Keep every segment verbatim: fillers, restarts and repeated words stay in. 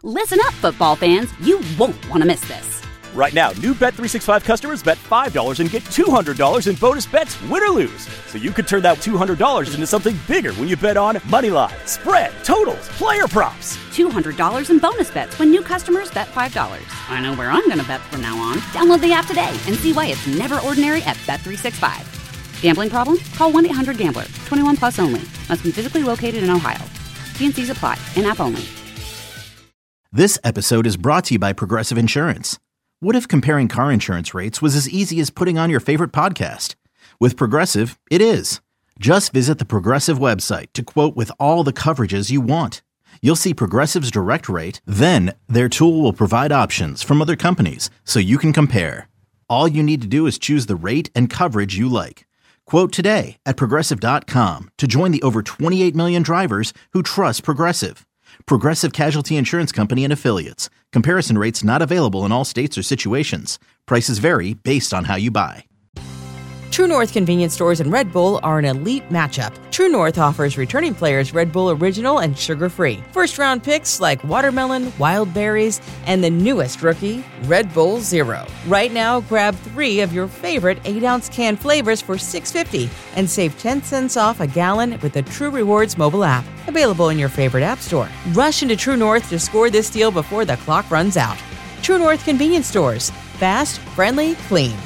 Listen up, football fans. You won't want to miss this. Right now, new Bet three sixty-five customers bet five dollars and get two hundred dollars in bonus bets, win or lose. So you could turn that two hundred dollars into something bigger when you bet on money line, spread, totals, player props. two hundred dollars in bonus bets when new customers bet five dollars. I know where I'm going to bet from now on. Download the app today and see why it's never ordinary at Bet three sixty-five. Gambling problem? Call one eight hundred gambler. twenty-one plus only. Must be physically located in Ohio. T and C's apply. In-app only. This episode is brought to you by Progressive Insurance. What if comparing car insurance rates was as easy as putting on your favorite podcast? With Progressive, it is. Just visit the Progressive website to quote with all the coverages you want. You'll see Progressive's direct rate, then their tool will provide options from other companies so you can compare. All you need to do is choose the rate and coverage you like. Quote today at Progressive dot com to join the over twenty-eight million drivers who trust Progressive. Progressive Casualty Insurance Company and Affiliates. Comparison rates not available in all states or situations. Prices vary based on how you buy. True North convenience stores and Red Bull are an elite matchup. True North offers returning players Red Bull Original and sugar-free. First-round picks like watermelon, wild berries, and the newest rookie, Red Bull Zero. Right now, grab three of your favorite eight ounce can flavors for six dollars and fifty cents and save ten cents off a gallon with the True Rewards mobile app. Available in your favorite app store. Rush into True North to score this deal before the clock runs out. True North convenience stores. Fast, friendly, clean.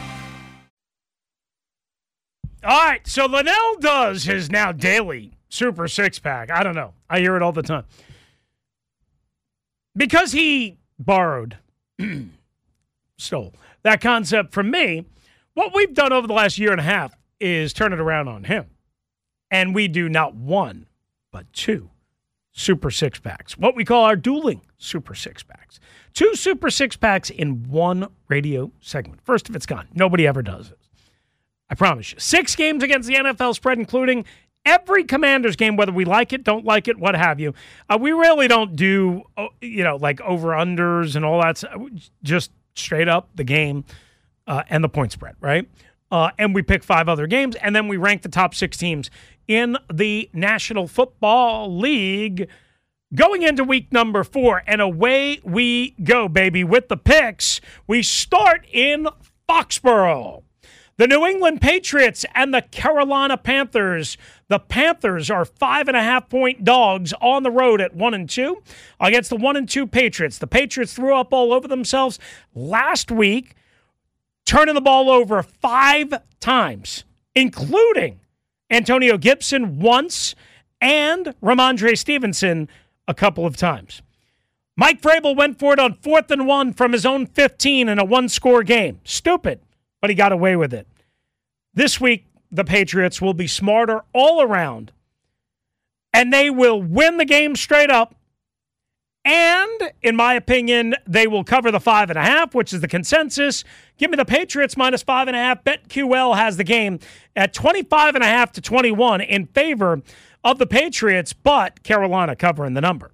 All right, so Linnell does his now daily Super Six-Pack. I don't know. I hear it all the time. Because he borrowed, stole, that concept from me, what we've done over the last year and a half is turn it around on him. And we do not one, but two Super Six-Packs, what we call our dueling Super Six-Packs. Two Super Six-Packs in one radio segment. First of its kind. Nobody ever does it. I promise you. Six games against the N F L spread, including every Commanders game, whether we like it, don't like it, what have you. Uh, we really don't do, you know, like over-unders and all that. Just straight up the game uh, and the point spread, right? Uh, and we pick five other games, and then we rank the top six teams in the National Football League going into week number four. And away we go, baby, with the picks. We start in Foxborough. The New England Patriots and the Carolina Panthers. The Panthers are five and a half point dogs on the road at one and two against the one and two Patriots. The Patriots threw up all over themselves last week, turning the ball over five times, including Antonio Gibson once and Ramondre Stevenson a couple of times. Mike Vrabel went for it on fourth and one from his own fifteen in a one-score game. Stupid. But he got away with it. This week, the Patriots will be smarter all around, and they will win the game straight up, and, in my opinion, they will cover the five and a half, which is the consensus. Give me the Patriots minus five and a half. BetQL has the game at twenty-five and a half to twenty-one in favor of the Patriots, but Carolina covering the number.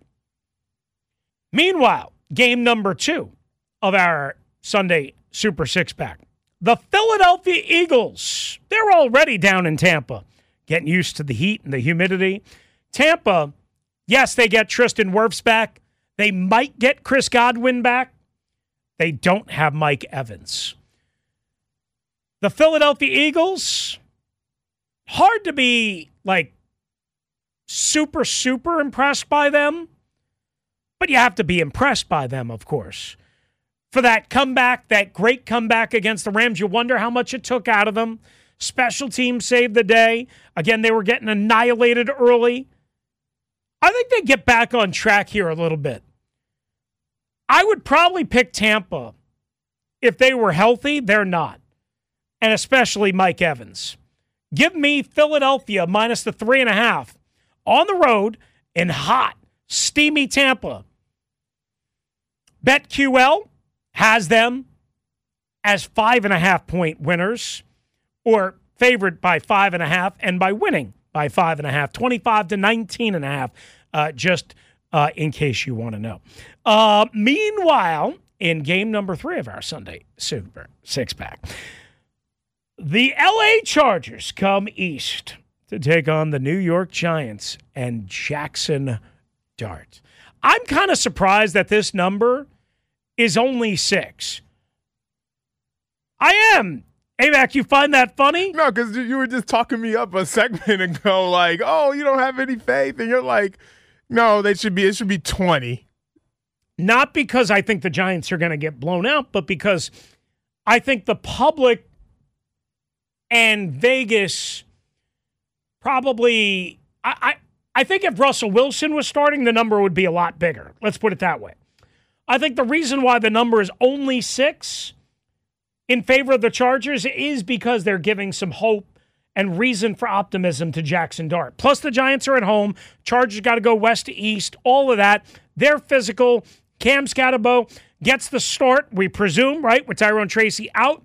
Meanwhile, game number two of our Sunday Super Six-Pack. The Philadelphia Eagles, they're already down in Tampa, getting used to the heat and the humidity. Tampa, yes, they get Tristan Wirfs back. They might get Chris Godwin back. They don't have Mike Evans. The Philadelphia Eagles, hard to be, like, super, super impressed by them, but you have to be impressed by them, of course. For that comeback, that great comeback against the Rams, you wonder how much it took out of them. Special teams saved the day. Again, they were getting annihilated early. I think they get back on track here a little bit. I would probably pick Tampa if they were healthy. They're not. And especially Mike Evans. Give me Philadelphia minus the three and a half on the road in hot, steamy Tampa. BetQL has them as five and a half point winners, or favored by five and a half, and by winning by five and a half, twenty-five to nineteen and a half, uh, just uh, in case you want to know. Uh, meanwhile, in game number three of our Sunday Super Six-Pack, the L A Chargers come east to take on the New York Giants and Jackson Dart. I'm kind of surprised that this number is only six. I am. Hey, Mac, you find that funny? No, because you were just talking me up a segment ago, like, oh, you don't have any faith. And you're like, no, they should be, it should be twenty. Not because I think the Giants are going to get blown out, but because I think the public and Vegas probably, I, I, I think if Russell Wilson was starting, the number would be a lot bigger. Let's put it that way. I think the reason why the number is only six in favor of the Chargers is because they're giving some hope and reason for optimism to Jackson Dart. Plus, the Giants are at home. Chargers got to go west to east, all of that. They're physical. Cam Scatterbo gets the start, we presume, right, with Tyrone Tracy out.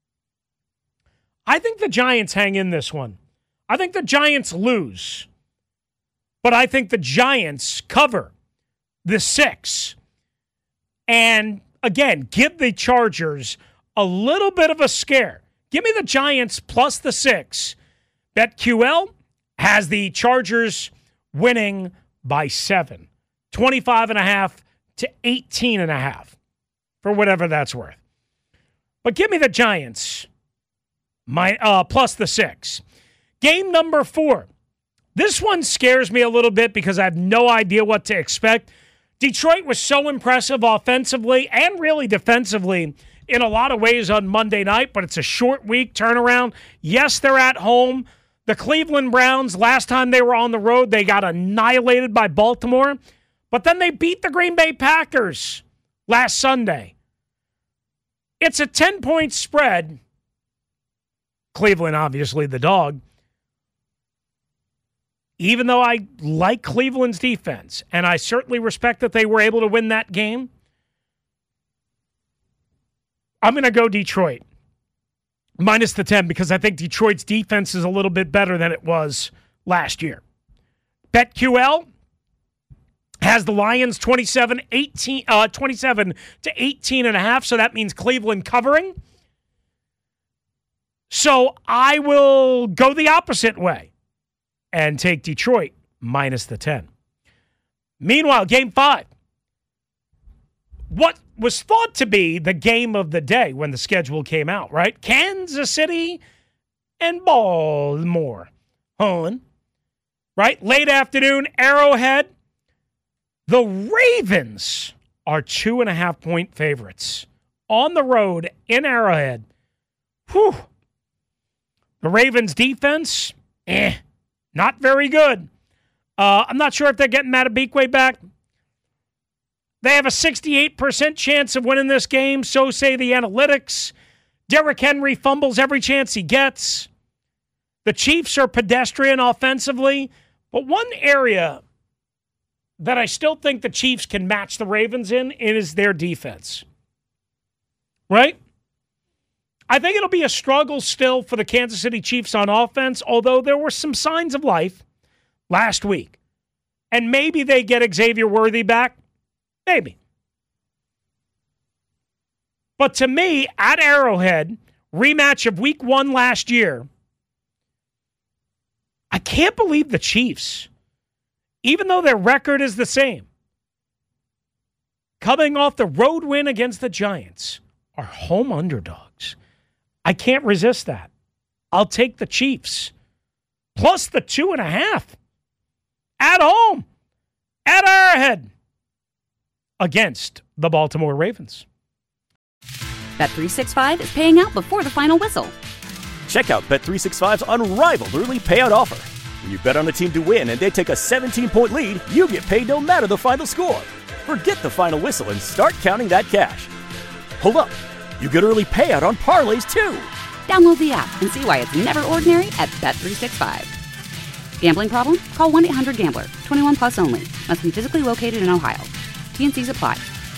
I think the Giants hang in this one. I think the Giants lose. But I think the Giants cover the six. And, again, give the Chargers a little bit of a scare. Give me the Giants plus the six. BetQL has the Chargers winning by seven. twenty-five and a half to eighteen and a half for whatever that's worth. But give me the Giants my uh, plus the six. Game number four. This one scares me a little bit because I have no idea what to expect. Detroit was so impressive offensively and really defensively in a lot of ways on Monday night, but it's a short week turnaround. Yes, they're at home. The Cleveland Browns, last time they were on the road, they got annihilated by Baltimore, but then they beat the Green Bay Packers last Sunday. It's a ten-point spread. Cleveland, obviously, the dog. Even though I like Cleveland's defense, and I certainly respect that they were able to win that game, I'm going to go Detroit minus the ten because I think Detroit's defense is a little bit better than it was last year. BetQL has the Lions twenty-seven, eighteen, uh, twenty-seven to eighteen and a half, so that means Cleveland covering. So I will go the opposite way and take Detroit minus the ten. Meanwhile, game five. What was thought to be the game of the day when the schedule came out, right? Kansas City and Baltimore. Home, right? Late afternoon, Arrowhead. The Ravens are two and a half point favorites on the road in Arrowhead. Whew. The Ravens defense, eh, not very good. Uh, I'm not sure if they're getting Matabikwe back. They have a sixty-eight percent chance of winning this game, so say the analytics. Derrick Henry fumbles every chance he gets. The Chiefs are pedestrian offensively, but one area that I still think the Chiefs can match the Ravens in is their defense. Right? I think it'll be a struggle still for the Kansas City Chiefs on offense, although there were some signs of life last week. And maybe they get Xavier Worthy back. Maybe. But to me, at Arrowhead, rematch of week one last year, I can't believe the Chiefs, even though their record is the same, coming off the road win against the Giants, are home underdogs. I can't resist that. I'll take the Chiefs. Plus the two and a half. At home. At Arrowhead. Against the Baltimore Ravens. Bet three sixty-five is paying out before the final whistle. Check out Bet three sixty-five's unrivaled early payout offer. When you bet on a team to win and they take a seventeen-point lead, you get paid no matter the final score. Forget the final whistle and start counting that cash. Hold up. You get early payout on parlays, too. Download the app and see why it's never ordinary at Bet three sixty-five. Gambling problem? Call one eight hundred gambler. twenty-one plus only. Must be physically located in Ohio. T and C's apply.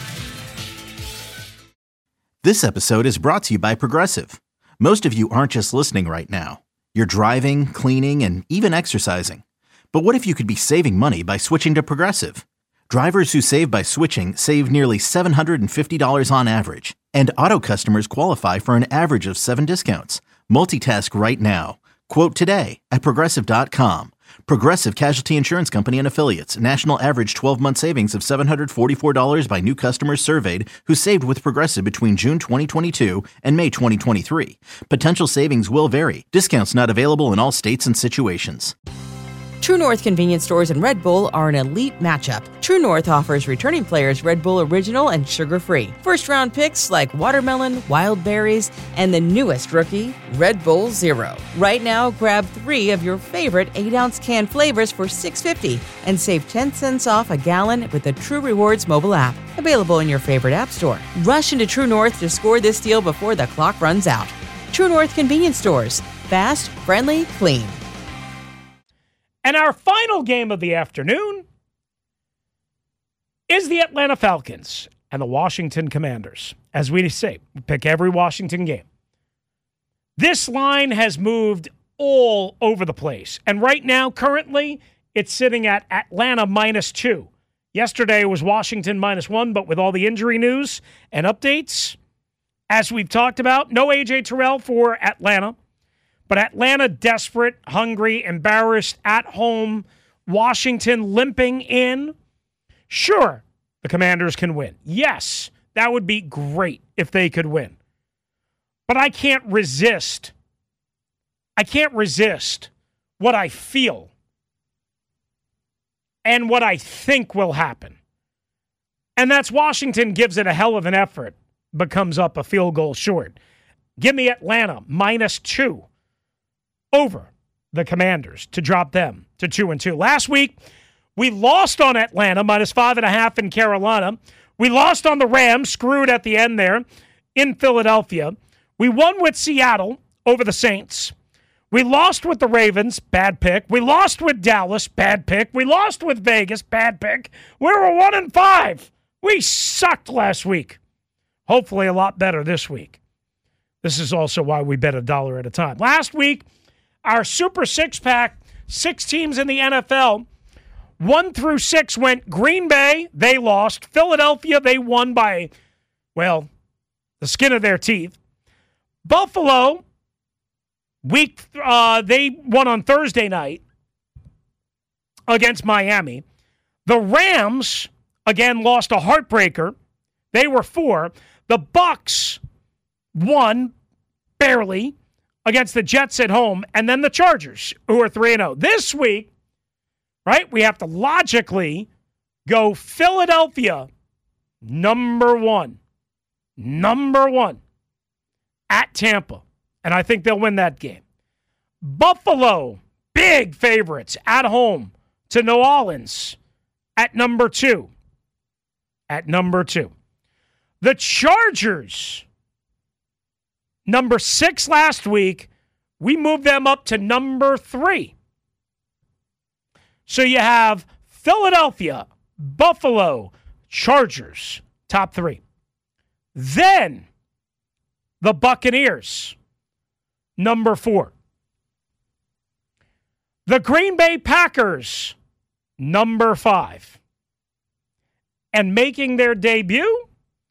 This episode is brought to you by Progressive. Most of you aren't just listening right now. You're driving, cleaning, and even exercising. But what if you could be saving money by switching to Progressive? Drivers who save by switching save nearly seven hundred fifty dollars on average. And auto customers qualify for an average of seven discounts. Multitask right now. Quote today at Progressive dot com. Progressive Casualty Insurance Company and Affiliates. National average twelve-month savings of seven hundred forty-four dollars by new customers surveyed who saved with Progressive between June twenty twenty-two and May twenty twenty-three. Potential savings will vary. Discounts not available in all states and situations. True North convenience stores and Red Bull are an elite matchup. True North offers returning players Red Bull Original and sugar-free. First-round picks like watermelon, wild berries, and the newest rookie, Red Bull Zero. Right now, grab three of your favorite eight-ounce can flavors for six dollars and fifty cents and save ten cents off a gallon with the True Rewards mobile app. Available in your favorite app store. Rush into True North to score this deal before the clock runs out. True North convenience stores. Fast, friendly, clean. And our final game of the afternoon is the Atlanta Falcons and the Washington Commanders. As we say, we pick every Washington game. This line has moved all over the place. And right now, currently, it's sitting at Atlanta minus two. Yesterday it was Washington minus one, but with all the injury news and updates, as we've talked about, no A J Terrell for Atlanta. But Atlanta desperate, hungry, embarrassed, at home. Washington limping in. Sure, the Commanders can win. Yes, that would be great if they could win. But I can't resist. I can't resist what I feel and what I think will happen. And that's Washington gives it a hell of an effort, but comes up a field goal short. Give me Atlanta minus two. Over the Commanders to drop them to two and two. Last week, we lost on Atlanta, minus five and a half in Carolina. We lost on the Rams, screwed at the end there in Philadelphia. We won with Seattle over the Saints. We lost with the Ravens, bad pick. We lost with Dallas, bad pick. We lost with Vegas, bad pick. We were one and five. We sucked last week. Hopefully a lot better this week. This is also why we bet a dollar at a time. Last week, our Super Six-Pack, six teams in the N F L, one through six went Green Bay, they lost. Philadelphia, they won by, well, the skin of their teeth. Buffalo, week uh, they won on Thursday night against Miami. The Rams, again, lost a heartbreaker. They were four. The Bucks won, barely, against the Jets at home, and then the Chargers, who are three and oh. This week, right, we have to logically go Philadelphia, number one. Number one. At Tampa. And I think they'll win that game. Buffalo, big favorites, at home to New Orleans at number two. At number two. The Chargers, number six last week, we moved them up to number three. So you have Philadelphia, Buffalo, Chargers, top three. Then the Buccaneers, number four. The Green Bay Packers, number five. And making their debut,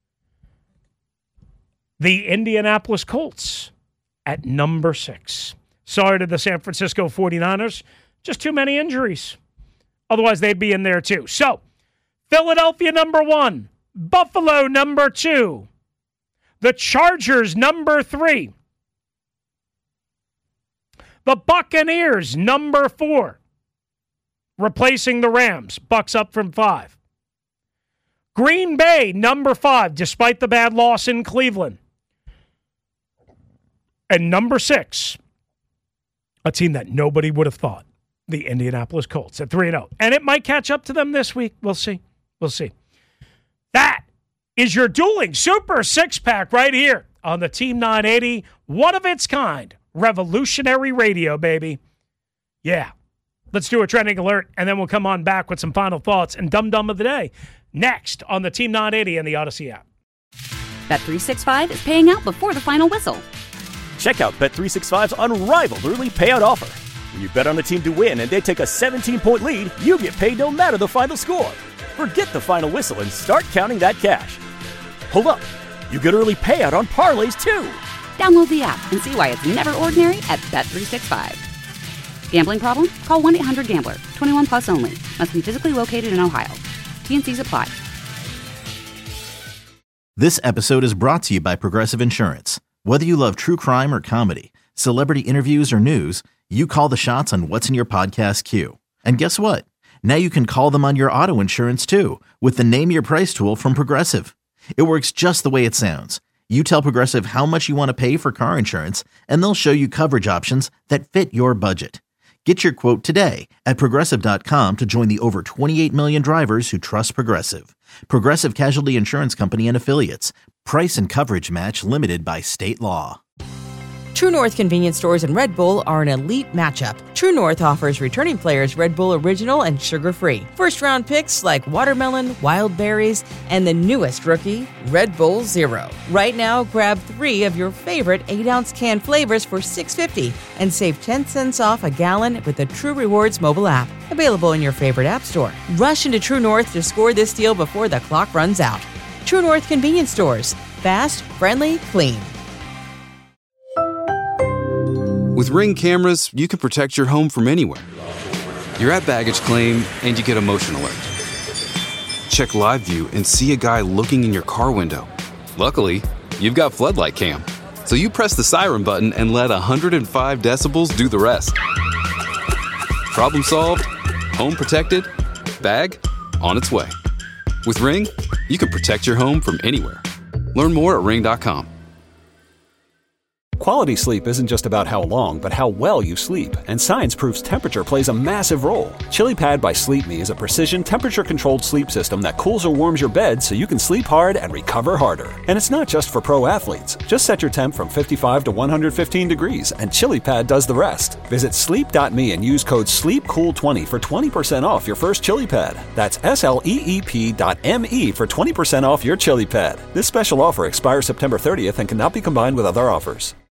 the Indianapolis Colts at number six. Sorry to the San Francisco forty-niners. Just too many injuries. Otherwise, they'd be in there too. So, Philadelphia number one. Buffalo number two. The Chargers number three. The Buccaneers number four. Replacing the Rams. Bucks up from five. Green Bay number five, despite the bad loss in Cleveland. And number six, a team that nobody would have thought, the Indianapolis Colts at three and oh. And it might catch up to them this week. We'll see. We'll see. That is your dueling Super Six-Pack right here on the Team nine eighty. One of its kind. Revolutionary radio, baby. Yeah. Let's do a trending alert, and then we'll come on back with some final thoughts and dum-dum of the day next on the Team nine eighty and the Odyssey app. Bet three sixty-five is paying out before the final whistle. Check out Bet three sixty-five's unrivaled early payout offer. When you bet on a team to win and they take a seventeen-point lead, you get paid no matter the final score. Forget the final whistle and start counting that cash. Hold up. You get early payout on parlays, too. Download the app and see why it's never ordinary at Bet three sixty-five. Gambling problem? Call one eight hundred gambler. twenty-one plus only. Must be physically located in Ohio. T and C's apply. This episode is brought to you by Progressive Insurance. Whether you love true crime or comedy, celebrity interviews or news, you call the shots on what's in your podcast queue. And guess what? Now you can call them on your auto insurance too with the Name Your Price tool from Progressive. It works just the way it sounds. You tell Progressive how much you want to pay for car insurance, and they'll show you coverage options that fit your budget. Get your quote today at Progressive dot com to join the over twenty-eight million drivers who trust Progressive. Progressive Casualty Insurance Company and Affiliates. Price and coverage match limited by state law. True North convenience stores and Red Bull are an elite matchup. True North offers returning players Red Bull Original and sugar-free. First-round picks like watermelon, wild berries, and the newest rookie, Red Bull Zero. Right now, grab three of your favorite eight ounce can flavors for six dollars and fifty cents and save ten cents off a gallon with the True Rewards mobile app. Available in your favorite app store. Rush into True North to score this deal before the clock runs out. True North convenience stores. Fast, friendly, clean. With Ring cameras, you can protect your home from anywhere. You're at baggage claim, and you get a motion alert. Check live view and see a guy looking in your car window. Luckily, you've got Floodlight Cam, so you press the siren button and let one hundred five decibels do the rest. Problem solved, home protected, bag on its way. With Ring, you can protect your home from anywhere. Learn more at ring dot com. Quality sleep isn't just about how long, but how well you sleep, and science proves temperature plays a massive role. ChiliPad by Sleep Me is a precision temperature-controlled sleep system that cools or warms your bed so you can sleep hard and recover harder. And it's not just for pro athletes. Just set your temp from fifty-five to one hundred fifteen degrees, and ChiliPad does the rest. Visit sleep dot me and use code sleep cool twenty for twenty percent off your first ChiliPad. That's S L E E P dot M E for twenty percent off your ChiliPad. This special offer expires September thirtieth and cannot be combined with other offers.